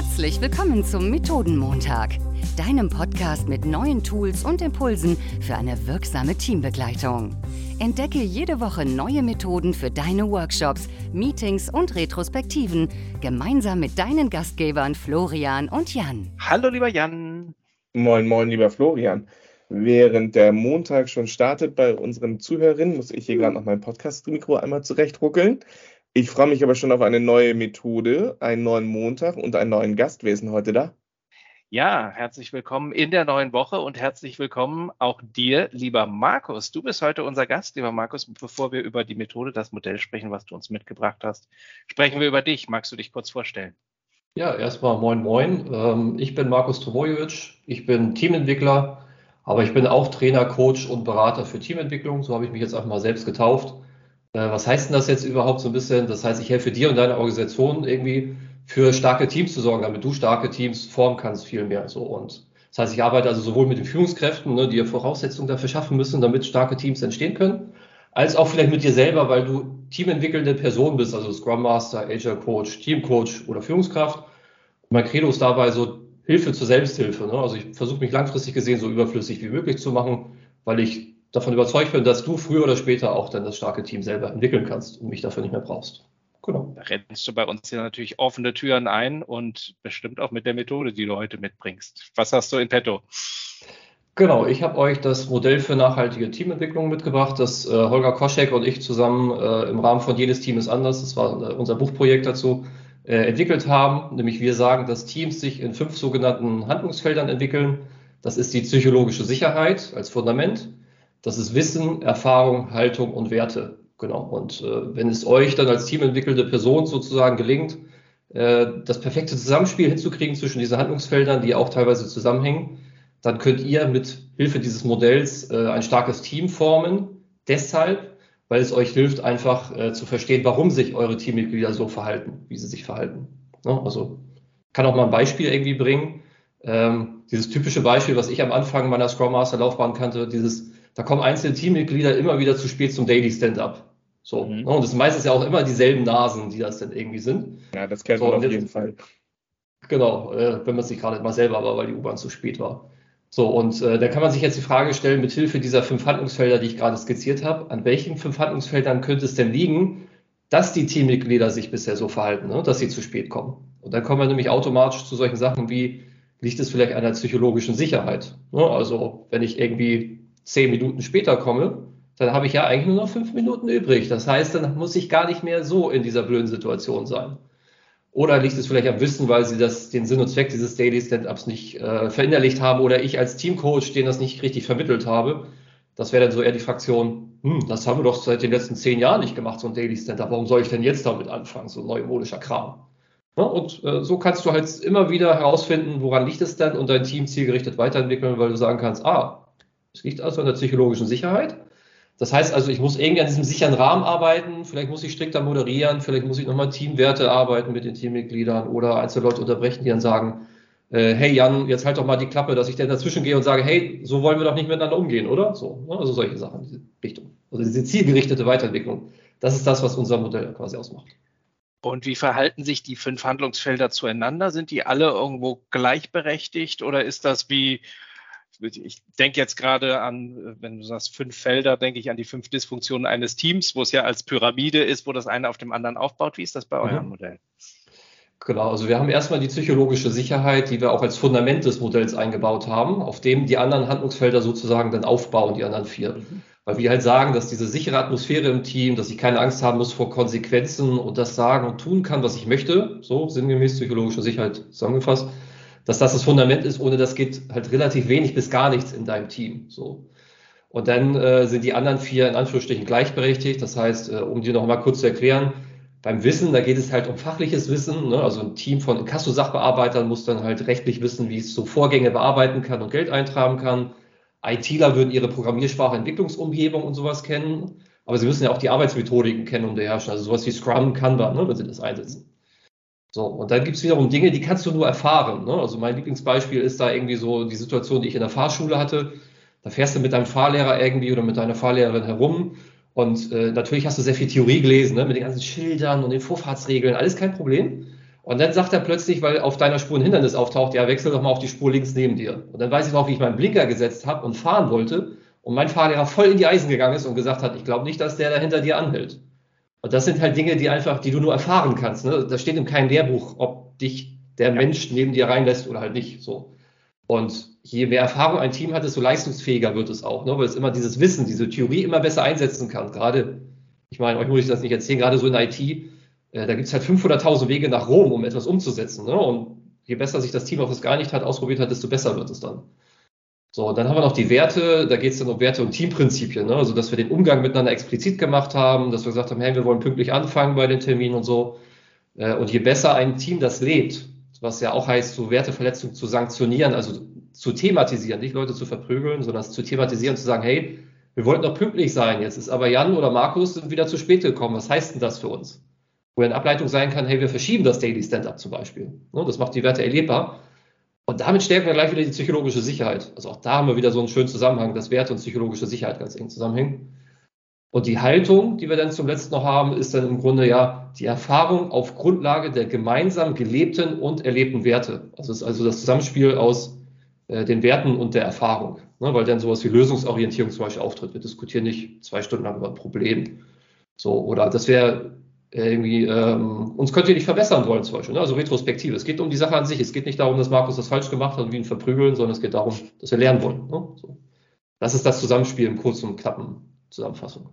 Herzlich willkommen zum Methodenmontag, deinem Podcast mit neuen Tools und Impulsen für eine wirksame Teambegleitung. Entdecke jede Woche neue Methoden für deine Workshops, Meetings und Retrospektiven, gemeinsam mit deinen Gastgebern Florian und Jan. Hallo lieber Jan. Moin, moin, lieber Florian. Während der Montag schon startet bei unseren Zuhörerinnen, muss ich hier gerade noch mein Podcast-Mikro einmal zurechtruckeln. Ich freue mich aber schon auf eine neue Methode, einen neuen Montag und einen neuen Gast. Wer ist denn heute da? Ja, herzlich willkommen in der neuen Woche und herzlich willkommen auch dir, lieber Markus. Du bist heute unser Gast, lieber Markus. Bevor wir über die Methode, das Modell sprechen, was du uns mitgebracht hast, sprechen wir über dich. Magst du dich kurz vorstellen? Ja, erstmal moin moin. Ich bin Markus Tomojevic, ich bin Teamentwickler, aber ich bin auch Trainer, Coach und Berater für Teamentwicklung. So habe ich mich jetzt einfach mal selbst getauft. Was heißt denn das jetzt überhaupt so ein bisschen? Das heißt, ich helfe dir und deiner Organisation irgendwie für starke Teams zu sorgen, damit du starke Teams formen kannst, viel mehr so. Und das heißt, ich arbeite also sowohl mit den Führungskräften, die ja Voraussetzungen dafür schaffen müssen, damit starke Teams entstehen können, als auch vielleicht mit dir selber, weil du teamentwickelnde Person bist, also Scrum Master, Agile Coach, Team Coach oder Führungskraft. Und mein Credo ist dabei so Hilfe zur Selbsthilfe. Also ich versuche mich langfristig gesehen so überflüssig wie möglich zu machen, weil ich davon überzeugt bin, dass du früher oder später auch dann das starke Team selber entwickeln kannst und mich dafür nicht mehr brauchst. Genau. Da rennst du bei uns hier natürlich offene Türen ein und bestimmt auch mit der Methode, die du heute mitbringst. Was hast du in petto? Genau, ich habe euch das Modell für nachhaltige Teamentwicklung mitgebracht, das Holger Koschek und ich zusammen im Rahmen von Jedes Team ist anders, das war unser Buchprojekt dazu, entwickelt haben. Nämlich wir sagen, dass Teams sich in 5 sogenannten Handlungsfeldern entwickeln. Das ist die psychologische Sicherheit als Fundament. Das ist Wissen, Erfahrung, Haltung und Werte. Genau. Und wenn es euch dann als teamentwickelnde Person sozusagen gelingt, das perfekte Zusammenspiel hinzukriegen zwischen diesen Handlungsfeldern, die auch teilweise zusammenhängen, dann könnt ihr mit Hilfe dieses Modells ein starkes Team formen. Deshalb, weil es euch hilft, einfach zu verstehen, warum sich eure Teammitglieder so verhalten, wie sie sich verhalten. Ja, also kann auch mal ein Beispiel irgendwie bringen. Dieses typische Beispiel, was ich am Anfang meiner Scrum Master Laufbahn kannte, da kommen einzelne Teammitglieder immer wieder zu spät zum Daily Stand-up. So. Und das sind meistens ja auch immer dieselben Nasen, die das dann irgendwie sind. Ja, das kennt man auf jeden Fall. Genau, wenn man es nicht gerade mal selber war, weil die U-Bahn zu spät war. So, und da kann man sich jetzt die Frage stellen, mit Hilfe dieser 5 Handlungsfelder, die ich gerade skizziert habe, an welchen 5 Handlungsfeldern könnte es denn liegen, dass die Teammitglieder sich bisher so verhalten, dass sie zu spät kommen. Und dann kommen wir nämlich automatisch zu solchen Sachen wie, liegt es vielleicht an der psychologischen Sicherheit? Also, wenn ich irgendwie 10 Minuten später komme, dann habe ich ja eigentlich nur noch 5 Minuten übrig. Das heißt, dann muss ich gar nicht mehr so in dieser blöden Situation sein. Oder liegt es vielleicht am Wissen, weil sie den Sinn und Zweck dieses Daily Stand-Ups nicht verinnerlicht haben oder ich als Teamcoach denen das nicht richtig vermittelt habe. Das wäre dann so eher die Fraktion, das haben wir doch seit den letzten 10 Jahren nicht gemacht, so ein Daily Stand-Up. Warum soll ich denn jetzt damit anfangen, so neumodischer Kram? Ja, und so kannst du halt immer wieder herausfinden, woran liegt es denn und dein Team zielgerichtet weiterentwickeln, weil du sagen kannst, es liegt also an der psychologischen Sicherheit. Das heißt also, ich muss irgendwie an diesem sicheren Rahmen arbeiten, vielleicht muss ich strikter moderieren, vielleicht muss ich nochmal Teamwerte arbeiten mit den Teammitgliedern oder einzelne Leute unterbrechen, die dann sagen, hey Jan, jetzt halt doch mal die Klappe, dass ich dann dazwischen gehe und sage, hey, so wollen wir doch nicht miteinander umgehen, oder? So, also solche Sachen, diese Richtung. Also diese zielgerichtete Weiterentwicklung, das ist das, was unser Modell quasi ausmacht. Und wie verhalten sich die 5 Handlungsfelder zueinander? Sind die alle irgendwo gleichberechtigt oder ist das wie... Ich denke jetzt gerade an, wenn du sagst 5 Felder, denke ich an die 5 Dysfunktionen eines Teams, wo es ja als Pyramide ist, wo das eine auf dem anderen aufbaut. Wie ist das bei eurem Modell? Genau, also wir haben erstmal die psychologische Sicherheit, die wir auch als Fundament des Modells eingebaut haben, auf dem die anderen Handlungsfelder sozusagen dann aufbauen, die anderen 4. Weil wir halt sagen, dass diese sichere Atmosphäre im Team, dass ich keine Angst haben muss vor Konsequenzen und das sagen und tun kann, was ich möchte, so sinngemäß psychologische Sicherheit zusammengefasst, dass das Fundament ist, ohne das geht halt relativ wenig bis gar nichts in deinem Team. So. Und dann sind die anderen 4 in Anführungsstrichen gleichberechtigt. Das heißt, um dir noch mal kurz zu erklären, beim Wissen, da geht es halt um fachliches Wissen. Also ein Team von Inkasso-Sachbearbeitern muss dann halt rechtlich wissen, wie es so Vorgänge bearbeiten kann und Geld eintragen kann. ITler würden ihre Programmiersprache, Entwicklungsumgebung und sowas kennen. Aber sie müssen ja auch die Arbeitsmethodiken kennen und beherrschen. Also sowas wie Scrum, Kanban, wenn sie das einsetzen. So, und dann gibt es wiederum Dinge, die kannst du nur erfahren. Also mein Lieblingsbeispiel ist da irgendwie so die Situation, die ich in der Fahrschule hatte. Da fährst du mit deinem Fahrlehrer irgendwie oder mit deiner Fahrlehrerin herum und natürlich hast du sehr viel Theorie gelesen, mit den ganzen Schildern und den Vorfahrtsregeln, alles kein Problem. Und dann sagt er plötzlich, weil auf deiner Spur ein Hindernis auftaucht, ja, wechsel doch mal auf die Spur links neben dir. Und dann weiß ich noch, wie ich meinen Blinker gesetzt habe und fahren wollte und mein Fahrlehrer voll in die Eisen gegangen ist und gesagt hat, ich glaube nicht, dass der da hinter dir anhält. Und das sind halt Dinge, die du nur erfahren kannst. Ne? Das steht in keinem Lehrbuch, ob dich der Mensch neben dir reinlässt oder halt nicht. So. Und je mehr Erfahrung ein Team hat, desto leistungsfähiger wird es auch, ne? Weil es immer dieses Wissen, diese Theorie immer besser einsetzen kann. Gerade, ich meine, euch muss ich das nicht erzählen, gerade so in IT, da gibt es halt 500.000 Wege nach Rom, um etwas umzusetzen. Ne? Und je besser sich das Team auf das geeinigt hat, ausprobiert hat, desto besser wird es dann. So, dann haben wir noch die Werte, da geht es dann um Werte und Teamprinzipien, ne? Also dass wir den Umgang miteinander explizit gemacht haben, dass wir gesagt haben, hey, wir wollen pünktlich anfangen bei den Terminen und so. Und je besser ein Team das lebt, was ja auch heißt, so Werteverletzungen zu sanktionieren, also zu thematisieren, nicht Leute zu verprügeln, sondern zu thematisieren, zu sagen, hey, wir wollten doch pünktlich sein, jetzt ist aber Jan oder Markus sind wieder zu spät gekommen, was heißt denn das für uns? Wo eine Ableitung sein kann, hey, wir verschieben das Daily Stand-up zum Beispiel. Das macht die Werte erlebbar. Und damit stärken wir gleich wieder die psychologische Sicherheit. Also auch da haben wir wieder so einen schönen Zusammenhang, dass Werte und psychologische Sicherheit ganz eng zusammenhängen. Und die Haltung, die wir dann zum letzten noch haben, ist dann im Grunde ja die Erfahrung auf Grundlage der gemeinsam gelebten und erlebten Werte. Also es ist also das Zusammenspiel aus den Werten und der Erfahrung. Ne? Weil dann sowas wie Lösungsorientierung zum Beispiel auftritt. Wir diskutieren nicht 2 Stunden lang über ein Problem. So, oder dass wir irgendwie uns könnt ihr nicht verbessern wollen zum Beispiel. Ne? Also Retrospektive. Es geht um die Sache an sich. Es geht nicht darum, dass Markus das falsch gemacht hat und wir ihn verprügeln, sondern es geht darum, dass wir lernen wollen. Ne? So. Das ist das Zusammenspiel im kurzen und knappen Zusammenfassung.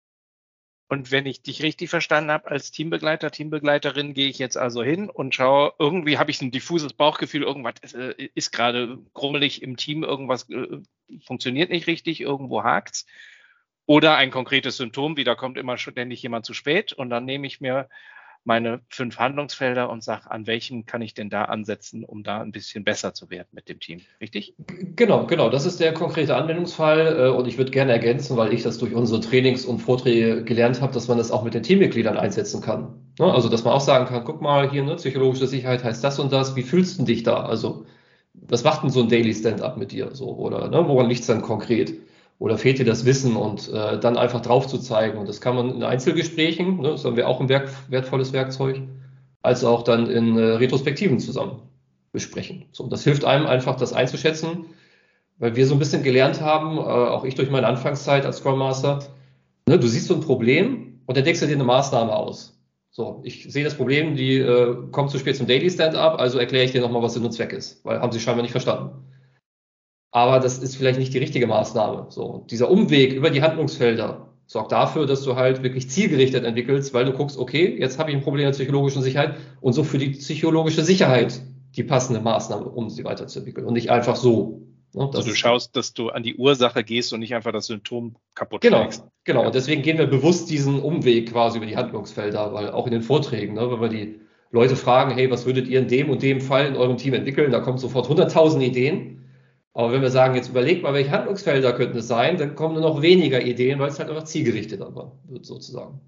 Und wenn ich dich richtig verstanden habe, als Teambegleiter, Teambegleiterin, gehe ich jetzt also hin und schaue, irgendwie habe ich ein diffuses Bauchgefühl, irgendwas ist gerade grummelig im Team, irgendwas funktioniert nicht richtig, irgendwo hakt's. Oder ein konkretes Symptom, wie da kommt immer ständig jemand zu spät. Und dann nehme ich mir meine 5 Handlungsfelder und sage, an welchem kann ich denn da ansetzen, um da ein bisschen besser zu werden mit dem Team. Richtig? Genau. Das ist der konkrete Anwendungsfall. Und ich würde gerne ergänzen, weil ich das durch unsere Trainings und Vorträge gelernt habe, dass man das auch mit den Teammitgliedern einsetzen kann. Also, dass man auch sagen kann, guck mal hier, psychologische Sicherheit heißt das und das. Wie fühlst du dich da? Also, was macht denn so ein Daily Stand-up mit dir? So, oder woran liegt es dann konkret? Oder fehlt dir das Wissen und dann einfach drauf zu zeigen? Und das kann man in Einzelgesprächen, das haben wir auch ein wertvolles Werkzeug, als auch dann in Retrospektiven zusammen besprechen. So, das hilft einem einfach, das einzuschätzen, weil wir so ein bisschen gelernt haben, auch ich durch meine Anfangszeit als Scrum Master, du siehst so ein Problem und dann denkst du dir eine Maßnahme aus. So, ich sehe das Problem, die kommt zu spät zum Daily Stand-up, also erkläre ich dir nochmal, was Sinn und Zweck ist, weil haben sie scheinbar nicht verstanden. Aber das ist vielleicht nicht die richtige Maßnahme. So, dieser Umweg über die Handlungsfelder sorgt dafür, dass du halt wirklich zielgerichtet entwickelst, weil du guckst, okay, jetzt habe ich ein Problem der psychologischen Sicherheit und so für die psychologische Sicherheit die passende Maßnahme, um sie weiterzuentwickeln und nicht einfach so. Also du schaust, dass du an die Ursache gehst und nicht einfach das Symptom kaputt schlägst. Genau. Und deswegen gehen wir bewusst diesen Umweg quasi über die Handlungsfelder, weil auch in den Vorträgen, wenn wir die Leute fragen, hey, was würdet ihr in dem und dem Fall in eurem Team entwickeln, da kommen sofort 100.000 Ideen. Aber wenn wir sagen, jetzt überlegt mal, welche Handlungsfelder könnten es sein, dann kommen nur noch weniger Ideen, weil es halt einfach zielgerichtet wird, sozusagen.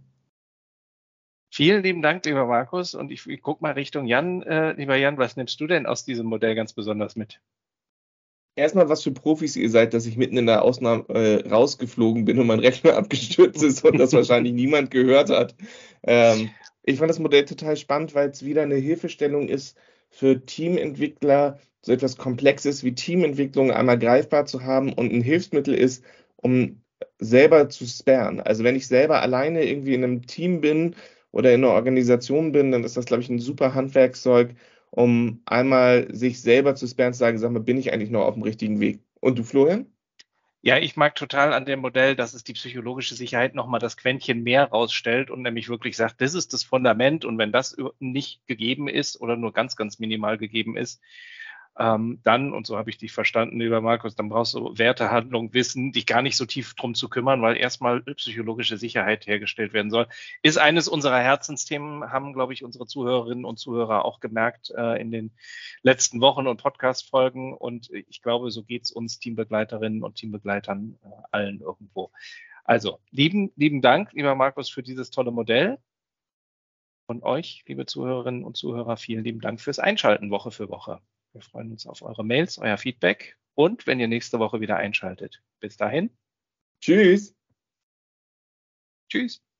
Vielen lieben Dank, lieber Markus. Und ich gucke mal Richtung Jan. Lieber Jan, was nimmst du denn aus diesem Modell ganz besonders mit? Erstmal, was für Profis ihr seid, dass ich mitten in der Ausnahme rausgeflogen bin und mein Rechner abgestürzt ist und das wahrscheinlich niemand gehört hat. Ich fand das Modell total spannend, weil es wieder eine Hilfestellung ist für Teamentwickler, so etwas Komplexes wie Teamentwicklung einmal greifbar zu haben und ein Hilfsmittel ist, um selber zu sparen. Also wenn ich selber alleine irgendwie in einem Team bin oder in einer Organisation bin, dann ist das, glaube ich, ein super Handwerkszeug, um einmal sich selber zu sparen, zu sagen, sag mal, bin ich eigentlich noch auf dem richtigen Weg? Und du, Florian? Ja, ich mag total an dem Modell, dass es die psychologische Sicherheit nochmal das Quäntchen mehr rausstellt und nämlich wirklich sagt, das ist das Fundament und wenn das nicht gegeben ist oder nur ganz, ganz minimal gegeben ist, dann, und so habe ich dich verstanden, lieber Markus, dann brauchst du Werte, Handlung, Wissen, dich gar nicht so tief drum zu kümmern, weil erstmal psychologische Sicherheit hergestellt werden soll. Ist eines unserer Herzensthemen, haben, glaube ich, unsere Zuhörerinnen und Zuhörer auch gemerkt in den letzten Wochen und Podcast-Folgen. Und ich glaube, so geht's uns Teambegleiterinnen und Teambegleitern allen irgendwo. Also, lieben Dank, lieber Markus, für dieses tolle Modell. Und euch, liebe Zuhörerinnen und Zuhörer, vielen lieben Dank fürs Einschalten Woche für Woche. Wir freuen uns auf eure Mails, euer Feedback und wenn ihr nächste Woche wieder einschaltet. Bis dahin. Tschüss. Tschüss.